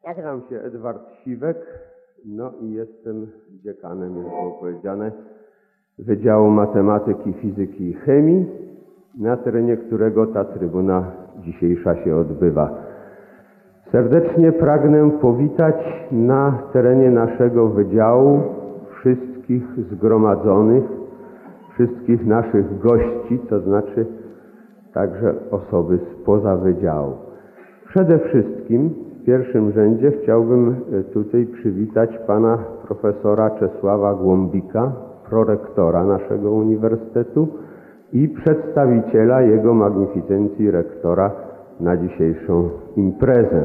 Nazywam się Edward Siwek, no i jestem dziekanem, jak było powiedziane, Wydziału Matematyki, Fizyki i Chemii, na terenie którego ta trybuna dzisiejsza się odbywa. Serdecznie pragnę powitać na terenie naszego wydziału wszystkich zgromadzonych, wszystkich naszych gości, to znaczy także osoby spoza wydziału. Przede wszystkim w pierwszym rzędzie chciałbym tutaj przywitać pana profesora Czesława Głąbika, prorektora naszego uniwersytetu i przedstawiciela jego magnificencji rektora na dzisiejszą imprezę.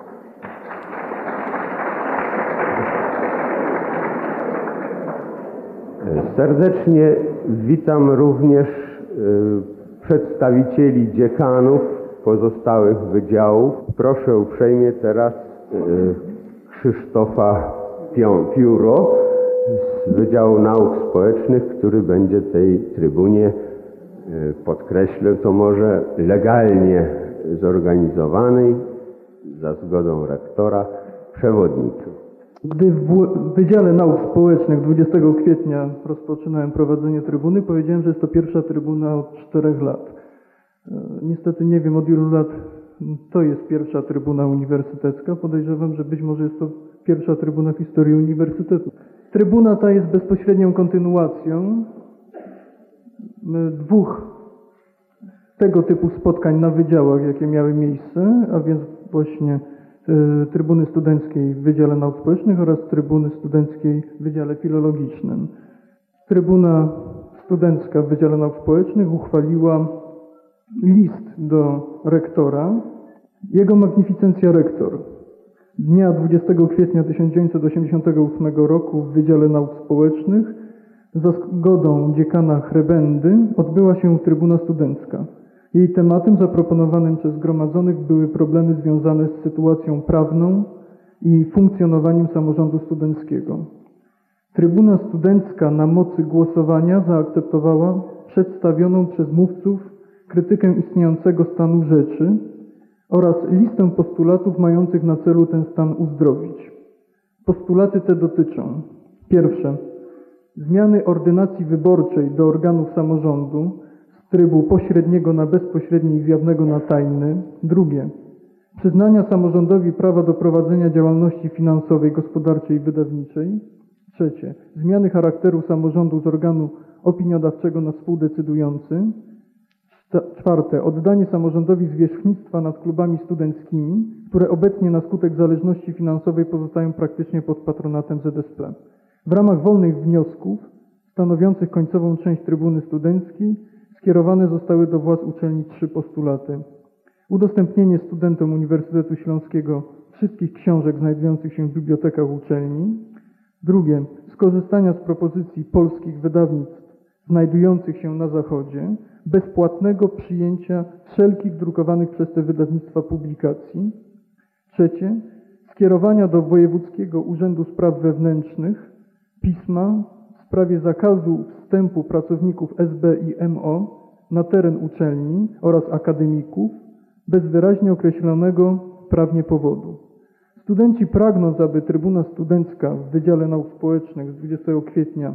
Serdecznie witam również przedstawicieli dziekanów pozostałych wydziałów. Proszę uprzejmie teraz Krzysztofa Pióro z Wydziału Nauk Społecznych, który będzie tej trybunie, podkreślę to może, legalnie zorganizowanej za zgodą rektora przewodniczył. Gdy w Wydziale Nauk Społecznych 20 kwietnia rozpoczynałem prowadzenie trybuny, powiedziałem, że jest to pierwsza trybuna od 4 lat. Niestety nie wiem, od ilu lat to jest pierwsza trybuna uniwersytecka. Podejrzewam, że być może jest to pierwsza trybuna w historii uniwersytetu. Trybuna ta jest bezpośrednią kontynuacją dwóch tego typu spotkań na wydziałach, jakie miały miejsce, a więc właśnie trybuny studenckiej w Wydziale Nauk Społecznych oraz trybuny studenckiej w Wydziale Filologicznym. Trybuna studencka w Wydziale Nauk Społecznych uchwaliła list do rektora. Jego magnificencja rektor dnia 20 kwietnia 1988 roku w Wydziale Nauk Społecznych za zgodą dziekana Hrebendy odbyła się trybuna studencka. Jej tematem zaproponowanym przez zgromadzonych były problemy związane z sytuacją prawną i funkcjonowaniem samorządu studenckiego. Trybuna studencka na mocy głosowania zaakceptowała przedstawioną przez mówców krytykę istniejącego stanu rzeczy oraz listę postulatów mających na celu ten stan uzdrowić. Postulaty te dotyczą: pierwsze, zmiany ordynacji wyborczej do organów samorządu z trybu pośredniego na bezpośredni i z jawnego na tajny. Drugie, przyznania samorządowi prawa do prowadzenia działalności finansowej, gospodarczej i wydawniczej. Trzecie, zmiany charakteru samorządu z organu opiniodawczego na współdecydujący. Czwarte, oddanie samorządowi zwierzchnictwa nad klubami studenckimi, które obecnie na skutek zależności finansowej pozostają praktycznie pod patronatem ZSP. W ramach wolnych wniosków stanowiących końcową część trybuny studenckiej skierowane zostały do władz uczelni 3 postulaty. Udostępnienie studentom Uniwersytetu Śląskiego wszystkich książek znajdujących się w bibliotekach uczelni. Drugie, skorzystania z propozycji polskich wydawnictw znajdujących się na Zachodzie, bezpłatnego przyjęcia wszelkich drukowanych przez te wydawnictwa publikacji. Trzecie, skierowania do Wojewódzkiego Urzędu Spraw Wewnętrznych pisma w sprawie zakazu wstępu pracowników SB i MO na teren uczelni oraz akademików bez wyraźnie określonego prawnie powodu. Studenci, pragnąc, aby trybuna studencka w Wydziale Nauk Społecznych z 20 kwietnia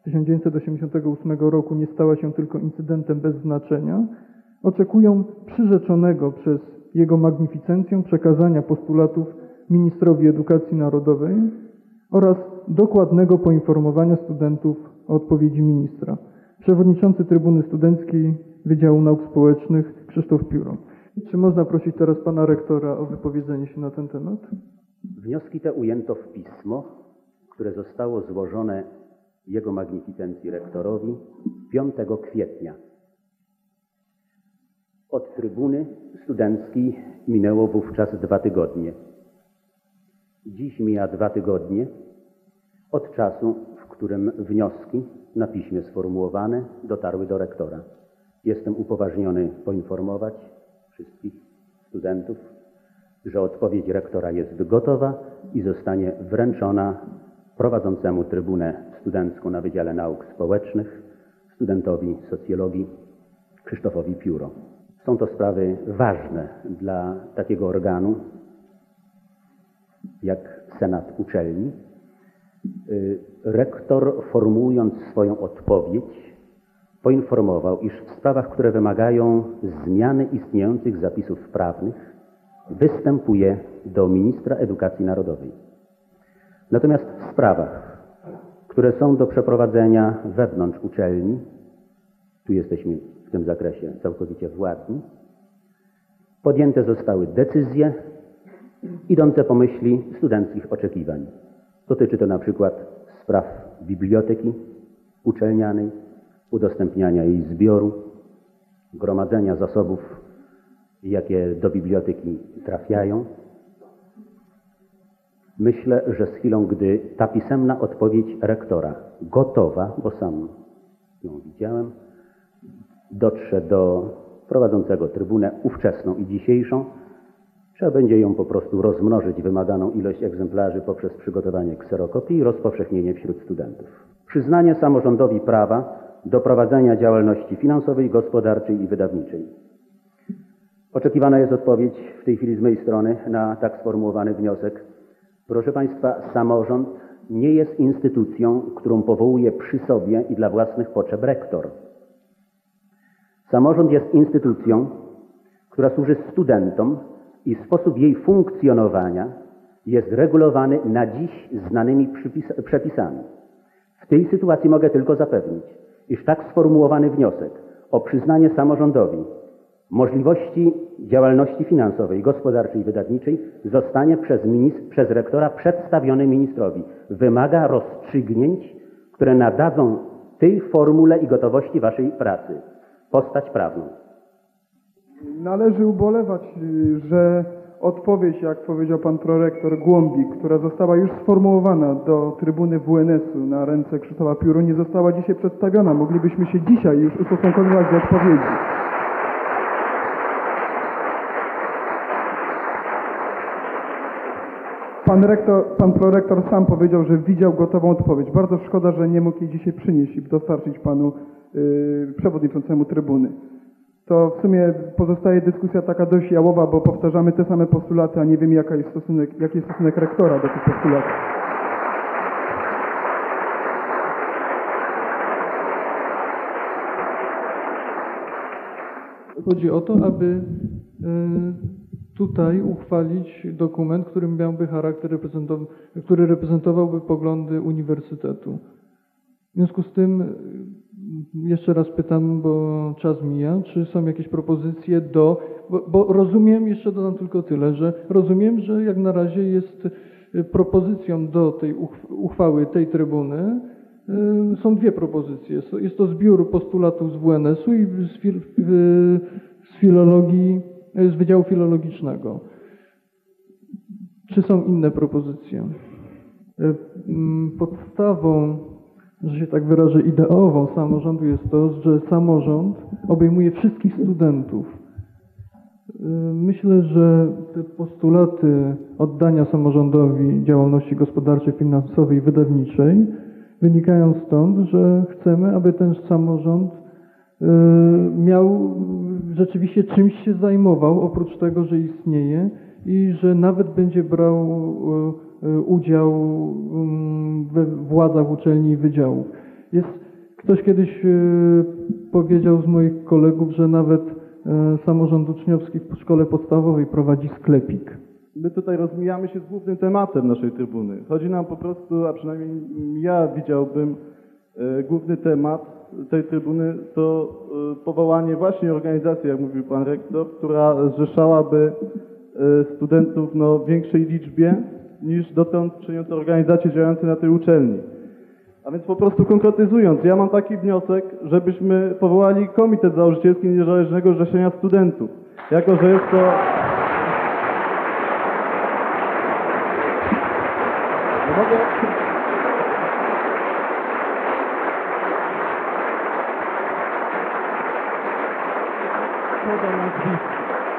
1988 roku nie stała się tylko incydentem bez znaczenia, oczekują przyrzeczonego przez jego magnificencję przekazania postulatów ministrowi edukacji narodowej oraz dokładnego poinformowania studentów o odpowiedzi ministra. Przewodniczący Trybuny Studenckiej Wydziału Nauk Społecznych Krzysztof Pióro. Czy można prosić teraz pana rektora o wypowiedzenie się na ten temat? Wnioski te ujęto w pismo, które zostało złożone jego magnificencji rektorowi 5 kwietnia. Od trybuny studenckiej minęło wówczas 2 tygodnie. Dziś mija 2 tygodnie od czasu, w którym wnioski na piśmie sformułowane dotarły do rektora. Jestem upoważniony poinformować wszystkich studentów, że odpowiedź rektora jest gotowa i zostanie wręczona prowadzącemu trybunę studencką na Wydziale Nauk Społecznych, studentowi socjologii Krzysztofowi Pióro. Są to sprawy ważne dla takiego organu jak senat uczelni, rektor, formułując swoją odpowiedź, poinformował, iż w sprawach, które wymagają zmiany istniejących zapisów prawnych, występuje do ministra edukacji narodowej. Natomiast w sprawach, które są do przeprowadzenia wewnątrz uczelni, tu jesteśmy w tym zakresie całkowicie władni, podjęte zostały decyzje idące po myśli studenckich oczekiwań. Dotyczy to na przykład spraw biblioteki uczelnianej, udostępniania jej zbioru, gromadzenia zasobów, jakie do biblioteki trafiają. Myślę, że z chwilą, gdy ta pisemna odpowiedź rektora, gotowa, bo sam ją widziałem, dotrze do prowadzącego trybunę ówczesną i dzisiejszą, trzeba będzie ją po prostu rozmnożyć wymaganą ilość egzemplarzy poprzez przygotowanie kserokopii i rozpowszechnienie wśród studentów. Przyznanie samorządowi prawa do prowadzenia działalności finansowej, gospodarczej i wydawniczej. Oczekiwana jest odpowiedź w tej chwili z mojej strony na tak sformułowany wniosek. Proszę Państwa, samorząd nie jest instytucją, którą powołuje przy sobie i dla własnych potrzeb rektor. Samorząd jest instytucją, która służy studentom i sposób jej funkcjonowania jest regulowany na dziś znanymi przepisami. W tej sytuacji mogę tylko zapewnić, iż tak sformułowany wniosek o przyznanie samorządowi możliwości działalności finansowej, gospodarczej i wydawniczej zostanie przez rektora przedstawiony ministrowi. Wymaga rozstrzygnięć, które nadadzą tej formule i gotowości waszej pracy postać prawną. Należy ubolewać, że odpowiedź, jak powiedział pan prorektor Głąbik, która została już sformułowana do trybuny WNS-u na ręce Krzysztofa Pióro, nie została dzisiaj przedstawiona. Moglibyśmy się dzisiaj już ustosunkowywać do odpowiedzi. Pan prorektor sam powiedział, że widział gotową odpowiedź. Bardzo szkoda, że nie mógł jej dzisiaj przynieść i dostarczyć panu przewodniczącemu trybuny. To w sumie pozostaje dyskusja taka dość jałowa, bo powtarzamy te same postulaty, a nie wiem jaki jest stosunek rektora do tych postulatów. Chodzi o to, aby tutaj uchwalić dokument, który miałby charakter który reprezentowałby poglądy uniwersytetu. W związku z tym jeszcze raz pytam, bo czas mija, czy są jakieś propozycje bo rozumiem, jeszcze dodam tylko tyle, że rozumiem, że jak na razie jest propozycją do tej uchwały tej trybuny, są dwie propozycje. Jest to zbiór postulatów z WNS-u i z filologii, z Wydziału Filologicznego. Czy są inne propozycje? Podstawą, że się tak wyrażę, ideową samorządu jest to, że samorząd obejmuje wszystkich studentów. Myślę, że te postulaty oddania samorządowi działalności gospodarczej, finansowej i wydawniczej wynikają stąd, że chcemy, aby ten samorząd miał rzeczywiście czymś się zajmował, oprócz tego, że istnieje i że nawet będzie brał udział we władzach uczelni i wydziałów. Ktoś kiedyś powiedział z moich kolegów, że nawet samorząd uczniowski w szkole podstawowej prowadzi sklepik. My tutaj rozmijamy się z głównym tematem naszej trybuny. Chodzi nam po prostu, a przynajmniej ja widziałbym główny temat tej trybuny, to powołanie właśnie organizacji, jak mówił pan rektor, która zrzeszałaby studentów w większej liczbie niż dotąd czyniące organizacje działające na tej uczelni. A więc po prostu konkretyzując, ja mam taki wniosek, żebyśmy powołali Komitet Założycielski Niezależnego Zrzeszenia Studentów. Jako że jest to... Nie mogę... Podam nazwisko.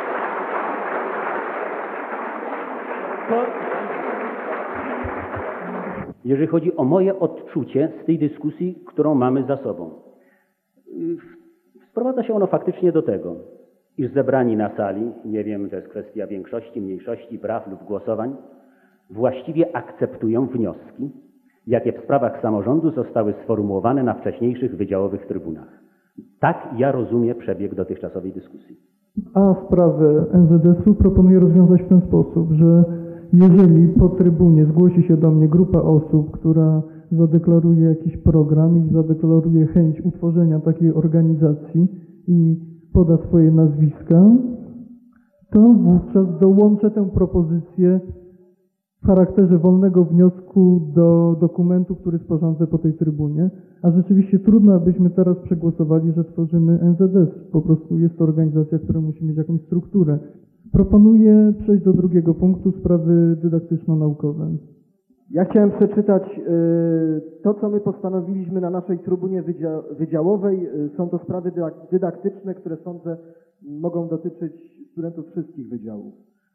Jeżeli chodzi o moje odczucie z tej dyskusji, którą mamy za sobą, sprowadza się ono faktycznie do tego, iż zebrani na sali, nie wiem, to jest kwestia większości, mniejszości, praw lub głosowań, właściwie akceptują wnioski, jakie w sprawach samorządu zostały sformułowane na wcześniejszych wydziałowych trybunach. Tak ja rozumiem przebieg dotychczasowej dyskusji. A sprawę NZS-u proponuję rozwiązać w ten sposób, że jeżeli po trybunie zgłosi się do mnie grupa osób, która zadeklaruje jakiś program i zadeklaruje chęć utworzenia takiej organizacji i poda swoje nazwiska, to wówczas dołączę tę propozycję w charakterze wolnego wniosku do dokumentu, który sporządzę po tej trybunie. A rzeczywiście trudno, abyśmy teraz przegłosowali, że tworzymy NZS. Po prostu jest to organizacja, która musi mieć jakąś strukturę. Proponuję przejść do drugiego punktu, sprawy dydaktyczno-naukowe. Ja chciałem przeczytać to, co my postanowiliśmy na naszej trybunie wydziałowej. Są to sprawy dydaktyczne, które sądzę mogą dotyczyć studentów wszystkich wydziałów.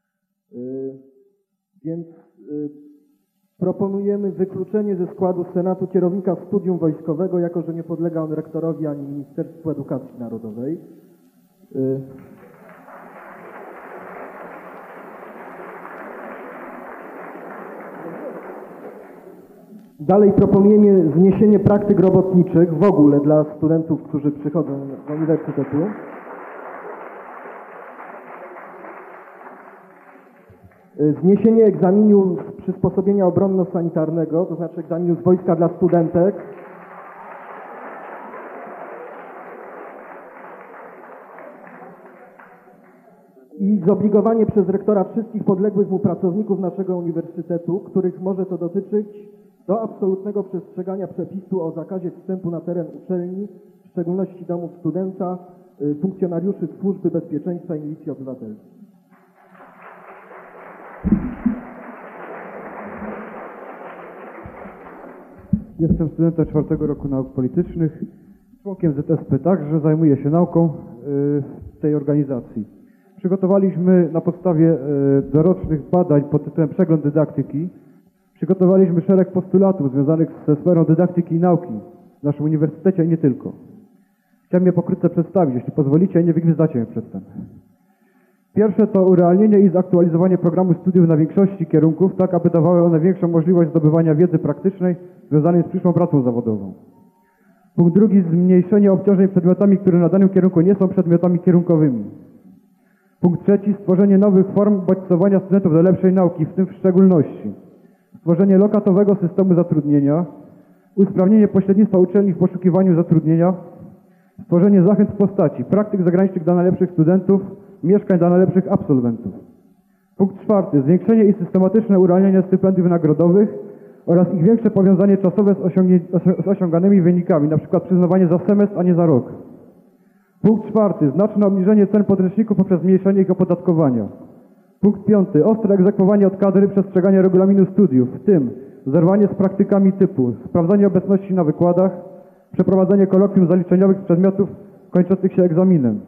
Więc proponujemy wykluczenie ze składu Senatu kierownika studium wojskowego, jako że nie podlega on rektorowi ani Ministerstwu Edukacji Narodowej. Dalej proponujemy zniesienie praktyk robotniczych w ogóle dla studentów, którzy przychodzą do uniwersytetu. Zniesienie egzaminu z przysposobienia obronno-sanitarnego, to znaczy egzaminu z wojska dla studentek. I zobligowanie przez rektora wszystkich podległych mu pracowników naszego uniwersytetu, których może to dotyczyć, do absolutnego przestrzegania przepisu o zakazie wstępu na teren uczelni, w szczególności domów studenta, funkcjonariuszy Służby Bezpieczeństwa i Milicji Obywatelskiej. Jestem studentem 4. roku nauk politycznych, członkiem ZSP, także zajmuję się nauką w tej organizacji. Przygotowaliśmy na podstawie dorocznych badań pod tytułem Przegląd dydaktyki, przygotowaliśmy szereg postulatów związanych ze sferą dydaktyki i nauki w naszym uniwersytecie i nie tylko. Chciałem je pokrótce przedstawić, jeśli pozwolicie, i nie wygwizdacie mnie przedtem. Pierwsze to urealnienie i zaktualizowanie programu studiów na większości kierunków, tak aby dawały one większą możliwość zdobywania wiedzy praktycznej związanej z przyszłą pracą zawodową. Punkt drugi, zmniejszenie obciążeń przedmiotami, które na danym kierunku nie są przedmiotami kierunkowymi. Punkt trzeci, stworzenie nowych form bodźcowania studentów do lepszej nauki, w tym w szczególności stworzenie lokatowego systemu zatrudnienia, usprawnienie pośrednictwa uczelni w poszukiwaniu zatrudnienia, stworzenie zachęt w postaci praktyk zagranicznych dla najlepszych studentów, mieszkań dla najlepszych absolwentów. Punkt czwarty, zwiększenie i systematyczne urealnianie stypendiów nagrodowych oraz ich większe powiązanie czasowe z osiąganymi wynikami, np. przyznawanie za semestr, a nie za rok. Punkt czwarty, znaczne obniżenie cen podręczników poprzez zmniejszenie ich opodatkowania. Punkt piąty, ostre egzekwowanie od kadry przestrzegania regulaminu studiów, w tym zerwanie z praktykami typu sprawdzanie obecności na wykładach, przeprowadzenie kolokwium zaliczeniowych z przedmiotów kończących się egzaminem.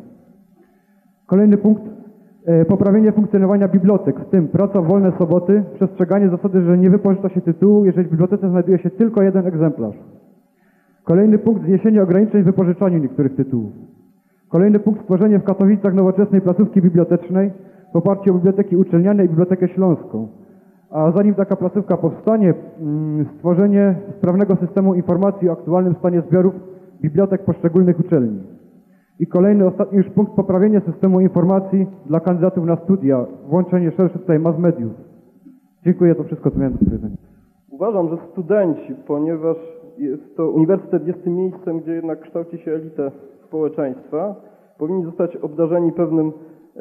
Kolejny punkt, poprawienie funkcjonowania bibliotek, w tym praca w wolne soboty, przestrzeganie zasady, że nie wypożycza się tytułu, jeżeli w bibliotece znajduje się tylko jeden egzemplarz. Kolejny punkt, zniesienie ograniczeń w wypożyczaniu niektórych tytułów. Kolejny punkt, stworzenie w Katowicach nowoczesnej placówki bibliotecznej w oparciu o Biblioteki Uczelniane i Bibliotekę Śląską. A zanim taka placówka powstanie, stworzenie sprawnego systemu informacji o aktualnym stanie zbiorów bibliotek poszczególnych uczelni. I kolejny, ostatni już punkt, poprawienie systemu informacji dla kandydatów na studia, włączenie szersze tutaj mass mediów. Dziękuję, to wszystko, co miałem do powiedzenia. Uważam, że studenci, ponieważ uniwersytet jest tym miejscem, gdzie jednak kształci się elitę społeczeństwa, powinni zostać obdarzeni pewnym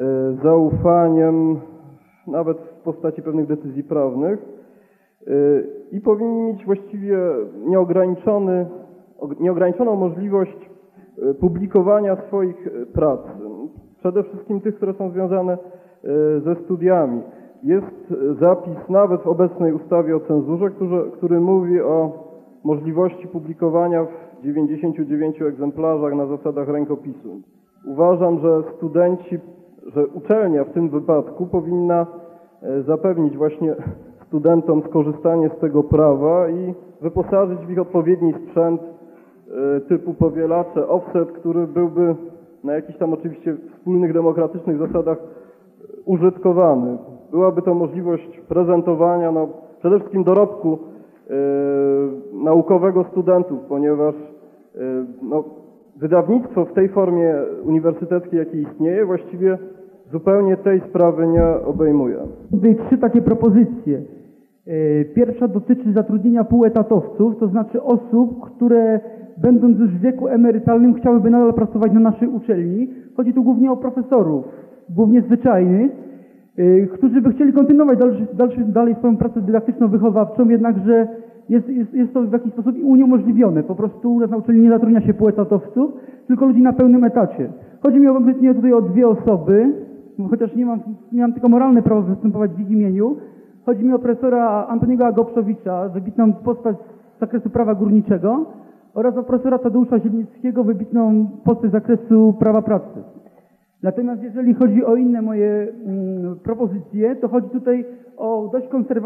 zaufaniem, nawet w postaci pewnych decyzji prawnych i powinni mieć właściwie nieograniczoną możliwość publikowania swoich prac, przede wszystkim tych, które są związane ze studiami. Jest zapis nawet w obecnej ustawie o cenzurze, który mówi o możliwości publikowania w 99 egzemplarzach na zasadach rękopisu. Uważam, że że uczelnia w tym wypadku powinna zapewnić właśnie studentom skorzystanie z tego prawa i wyposażyć w ich odpowiedni sprzęt typu powielacze, offset, który byłby na jakichś tam oczywiście wspólnych, demokratycznych zasadach użytkowany. byłaby to możliwość prezentowania przede wszystkim dorobku naukowego studentów, ponieważ wydawnictwo w tej formie uniwersyteckiej, jakie istnieje, właściwie zupełnie tej sprawy nie obejmuje. Tutaj 3 takie propozycje. Pierwsza dotyczy zatrudnienia półetatowców, to znaczy osób, które będąc już w wieku emerytalnym chciałyby nadal pracować na naszej uczelni. Chodzi tu głównie o profesorów, głównie zwyczajnych, którzy by chcieli kontynuować dalej swoją pracę dydaktyczno-wychowawczą, jednakże jest to w jakiś sposób uniemożliwione. Po prostu u nas na uczelni nie zatrudnia się półetatowców, tylko ludzi na pełnym etacie. Chodzi mi konkretnie tutaj o 2 osoby, chociaż nie mam tylko moralne prawo występować w ich imieniu. Chodzi mi o profesora Antoniego Agopszowicza, wybitną postać z zakresu prawa górniczego, oraz o profesora Tadeusza Zielnickiego, wybitną postać z zakresu prawa pracy. Natomiast jeżeli chodzi o inne moje propozycje, to chodzi tutaj o dość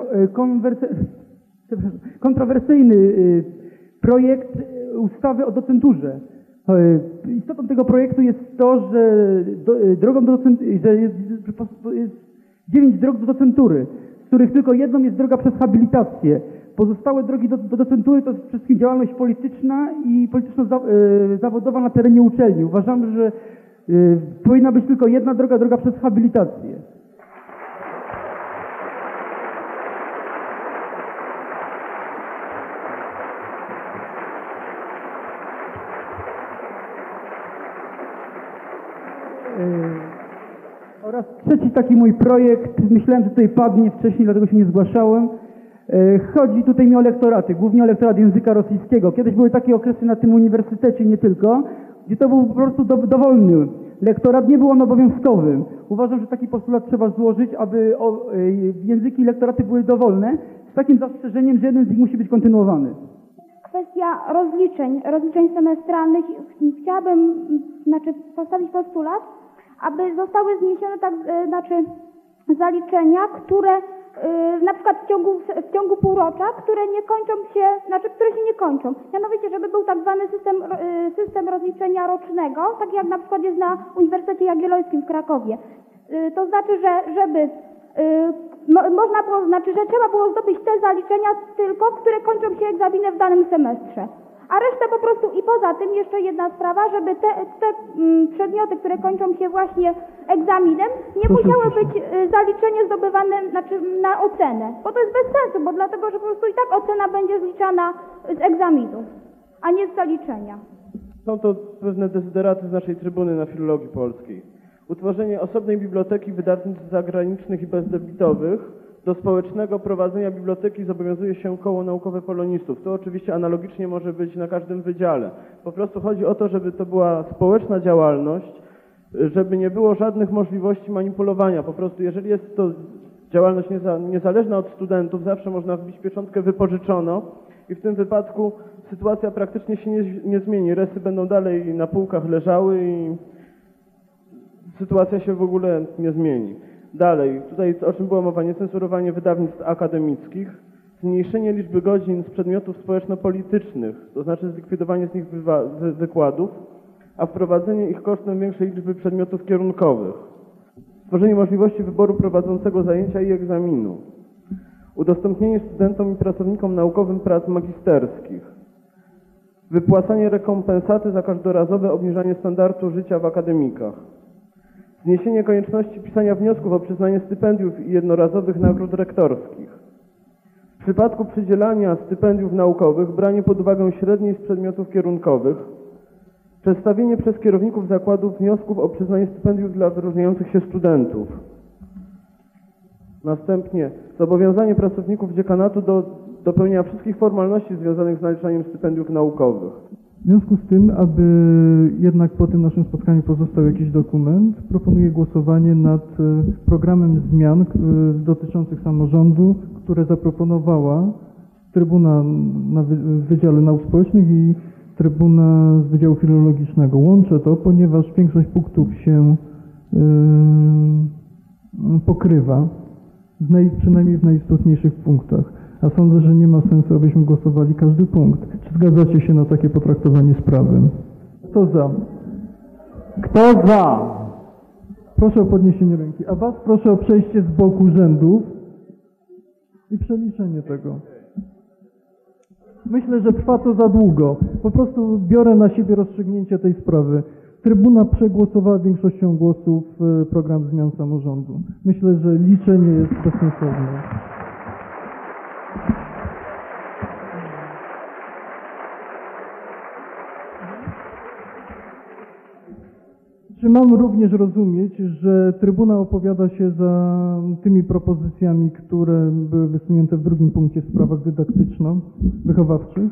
kontrowersyjny projekt ustawy o docenturze. Istotą tego projektu jest to, że jest 9 dróg do docentury, z których tylko jedną jest droga przez habilitację. Pozostałe drogi do docentury to jest przede wszystkim działalność polityczna i polityczno-zawodowa na terenie uczelni. Uważam, że powinna być tylko jedna droga, droga przez habilitację. Oraz trzeci taki mój projekt, myślałem, że tutaj padnie wcześniej, dlatego się nie zgłaszałem. Chodzi tutaj mi o lektoraty, głównie o lektorat języka rosyjskiego. Kiedyś były takie okresy na tym uniwersytecie, nie tylko, gdzie to był po prostu dowolny lektorat, nie był on obowiązkowy. Uważam, że taki postulat trzeba złożyć, aby języki i lektoraty były dowolne, z takim zastrzeżeniem, że jeden z nich musi być kontynuowany. Kwestia rozliczeń semestralnych. Chciałabym postawić postulat, aby zostały zniesione zaliczenia, które na przykład w ciągu półrocza, które się nie kończą. Mianowicie, żeby był tak zwany system rozliczenia rocznego, tak jak na przykład jest na Uniwersytecie Jagiellońskim w Krakowie. To znaczy, że trzeba było zdobyć te zaliczenia tylko, które kończą się egzaminem w danym semestrze. A resztę po prostu i poza tym jeszcze jedna sprawa, żeby te przedmioty, które kończą się właśnie egzaminem, nie musiały być zaliczenie zdobywane na ocenę. Bo to jest bez sensu, bo dlatego, że po prostu i tak ocena będzie zliczana z egzaminu, a nie z zaliczenia. Są to pewne dezyderaty z naszej trybuny na Filologii Polskiej. Utworzenie osobnej biblioteki wydawnictw zagranicznych i bezdebitowych. Do społecznego prowadzenia biblioteki zobowiązuje się Koło Naukowe Polonistów. To oczywiście analogicznie może być na każdym wydziale. Po prostu chodzi o to, żeby to była społeczna działalność, żeby nie było żadnych możliwości manipulowania. Po prostu jeżeli jest to działalność niezależna od studentów, zawsze można wbić pieczątkę wypożyczono i w tym wypadku sytuacja praktycznie się nie zmieni. Resy będą dalej na półkach leżały i sytuacja się w ogóle nie zmieni. Dalej, tutaj o czym była mowa, niecenzurowanie wydawnictw akademickich, zmniejszenie liczby godzin z przedmiotów społeczno-politycznych, to znaczy zlikwidowanie z nich wykładów, a wprowadzenie ich kosztem większej liczby przedmiotów kierunkowych. Stworzenie możliwości wyboru prowadzącego zajęcia i egzaminu. Udostępnienie studentom i pracownikom naukowym prac magisterskich. Wypłacanie rekompensaty za każdorazowe obniżanie standardu życia w akademikach. Zniesienie konieczności pisania wniosków o przyznanie stypendiów i jednorazowych nagród rektorskich. W przypadku przydzielania stypendiów naukowych branie pod uwagę średniej z przedmiotów kierunkowych. Przedstawienie przez kierowników zakładów wniosków o przyznanie stypendiów dla wyróżniających się studentów. Następnie zobowiązanie pracowników dziekanatu do dopełnienia wszystkich formalności związanych z naliczaniem stypendiów naukowych. W związku z tym, aby jednak po tym naszym spotkaniu pozostał jakiś dokument, proponuję głosowanie nad programem zmian dotyczących samorządu, które zaproponowała Trybuna w Wydziale Nauk Społecznych i Trybuna z Wydziału Filologicznego. Łączę to, ponieważ większość punktów się pokrywa, przynajmniej w najistotniejszych punktach. A sądzę, że nie ma sensu, abyśmy głosowali każdy punkt. Czy zgadzacie się na takie potraktowanie sprawy? Kto za? Kto za? Proszę o podniesienie ręki. A was proszę o przejście z boku rzędów i przeliczenie tego. Myślę, że trwa to za długo. Po prostu biorę na siebie rozstrzygnięcie tej sprawy. Trybuna przegłosowała większością głosów program zmian samorządu. Myślę, że liczenie jest bezsensowne. Czy mam również rozumieć, że Trybuna opowiada się za tymi propozycjami, które były wysunięte w drugim punkcie w sprawach dydaktyczno-wychowawczych?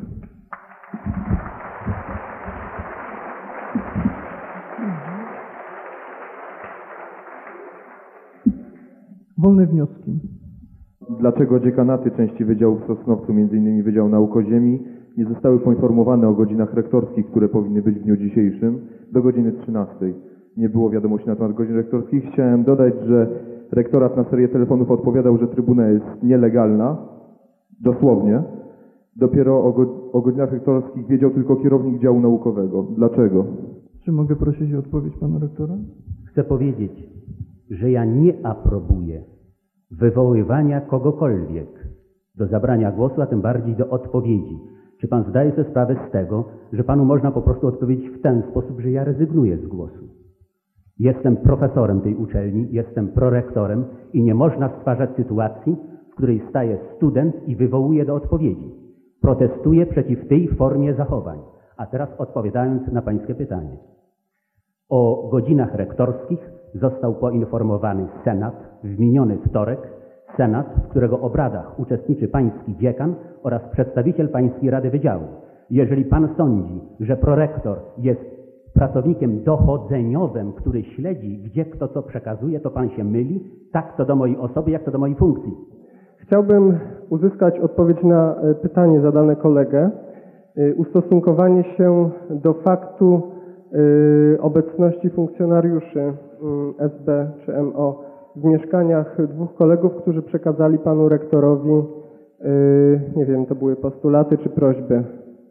Wolne wnioski. Dlaczego dziekanaty części wydziałów w Sosnowcu, m.in. Wydział Nauk o Ziemi, nie zostały poinformowane o godzinach rektorskich, które powinny być w dniu dzisiejszym, do godziny 13. Nie było wiadomości na temat godzin rektorskich. Chciałem dodać, że rektorat na serię telefonów odpowiadał, że trybuna jest nielegalna, dosłownie. Dopiero o godzinach rektorskich wiedział tylko kierownik działu naukowego. Dlaczego? Czy mogę prosić o odpowiedź pana rektora? Chcę powiedzieć, że ja nie aprobuję wywoływania kogokolwiek do zabrania głosu, a tym bardziej do odpowiedzi. Czy pan zdaje sobie sprawę z tego, że panu można po prostu odpowiedzieć w ten sposób, że ja rezygnuję z głosu? Jestem profesorem tej uczelni, jestem prorektorem i nie można stwarzać sytuacji, w której staje student i wywołuje do odpowiedzi. Protestuję przeciw tej formie zachowań. A teraz odpowiadając na pańskie pytanie. O godzinach rektorskich został poinformowany Senat w miniony wtorek. Senat, w którego obradach uczestniczy pański dziekan oraz przedstawiciel pańskiej Rady Wydziału. Jeżeli pan sądzi, że prorektor jest pracownikiem dochodzeniowym, który śledzi, gdzie kto co przekazuje, to pan się myli, tak co do mojej osoby, jak co do mojej funkcji. Chciałbym uzyskać odpowiedź na pytanie zadane kolegę. Ustosunkowanie się do faktu obecności funkcjonariuszy SB czy MO w mieszkaniach dwóch kolegów, którzy przekazali panu rektorowi, nie wiem, to były postulaty czy prośby.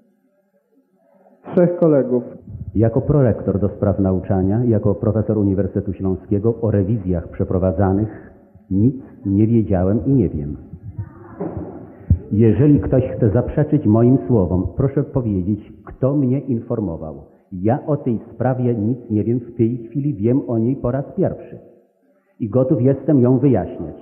3 kolegów. Jako prorektor do spraw nauczania, jako profesor Uniwersytetu Śląskiego o rewizjach przeprowadzanych nic nie wiedziałem i nie wiem. Jeżeli ktoś chce zaprzeczyć moim słowom, proszę powiedzieć, kto mnie informował. Ja o tej sprawie nic nie wiem, w tej chwili wiem o niej po raz pierwszy. I gotów jestem ją wyjaśniać.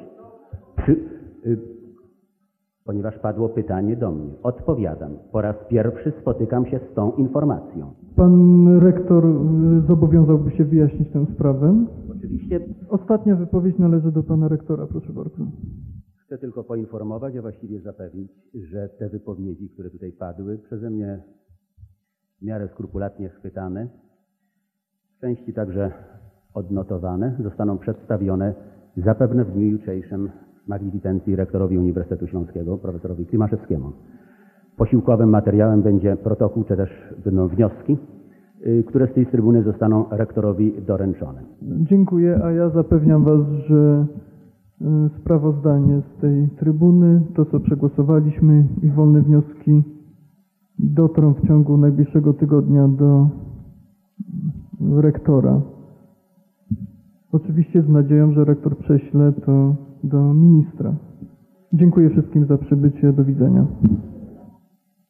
Ponieważ padło pytanie do mnie. Odpowiadam. Po raz pierwszy spotykam się z tą informacją. Pan rektor zobowiązałby się wyjaśnić tę sprawę? Oczywiście. Ostatnia wypowiedź należy do pana rektora, proszę bardzo. Chcę tylko poinformować, a właściwie zapewnić, że te wypowiedzi, które tutaj padły, przeze mnie w miarę skrupulatnie chwytane, w części także odnotowane, zostaną przedstawione zapewne w dniu jutrzejszym magnificencji rektorowi Uniwersytetu Śląskiego, profesorowi Klimaszewskiemu. Posiłkowym materiałem będzie protokół, czy też będą wnioski, które z tej trybuny zostaną rektorowi doręczone. Dziękuję, a ja zapewniam was, że sprawozdanie z tej trybuny, to co przegłosowaliśmy i wolne wnioski dotrą w ciągu najbliższego tygodnia do rektora. Oczywiście z nadzieją, że rektor prześle to do ministra. Dziękuję wszystkim za przybycie. Do widzenia.